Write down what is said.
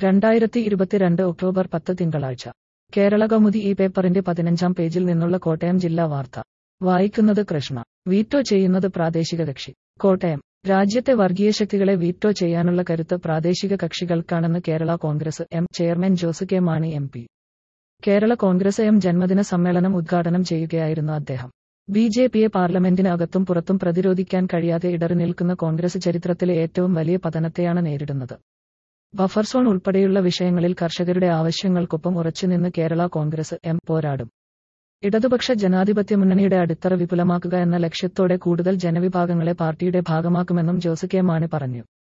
2022 October 10 തിങ്കളാഴ്ച കേരളകൗമുദി ഈ പേപ്പറിന്റെ 15-ാം പേജിൽ നിന്നുള്ള കോട്ടയം ജില്ലാ വാർത്ത വായിക്കുന്നത് കൃഷ്ണ. വീറ്റോ ചെയ്യുന്നത് പ്രാദേശിക കക്ഷി. കോട്ടയം. രാജ്യത്തെ വർഗീയശക്തികളെ വീറ്റോ ചെയ്യാനുള്ള കരുത്ത് പ്രാദേശിക കക്ഷികൾക്കാണെന്ന് Kerala Congress M chairman Jose K Mani MP. Kerala Congress M ജന്മദിന സമ്മേളനം ഉദ്ഘാടനം ചെയ്യുകയായിരുന്നു അദ്ദേഹം. ബിജെപിയെ പാർലമെന്റിന് അകത്തും പുറത്തും പ്രതിരോധിക്കാൻ കഴിയാതെ ഇടറിനിൽക്കുന്ന കോൺഗ്രസ് ചരിത്രത്തിലെ ഏറ്റവും വലിയ പതനത്തെയാണ് നേരിടുന്നത്. ബഫർ സോൺ ഉൾപ്പെടെയുള്ള വിഷയങ്ങളിൽ കർഷകരുടെ ആവശ്യങ്ങൾക്കൊപ്പം ഉറച്ചുനിന്ന് കേരള കോൺഗ്രസ് എം പോരാടും. ഇടതുപക്ഷ ജനാധിപത്യ മുന്നണിയുടെ അടിത്തറ വിപുലമാക്കുക എന്ന ലക്ഷ്യത്തോടെ കൂടുതൽ ജനവിഭാഗങ്ങളെ പാർട്ടിയുടെ ഭാഗമാക്കുമെന്നും ജോസ് കെ മാണി പറഞ്ഞു.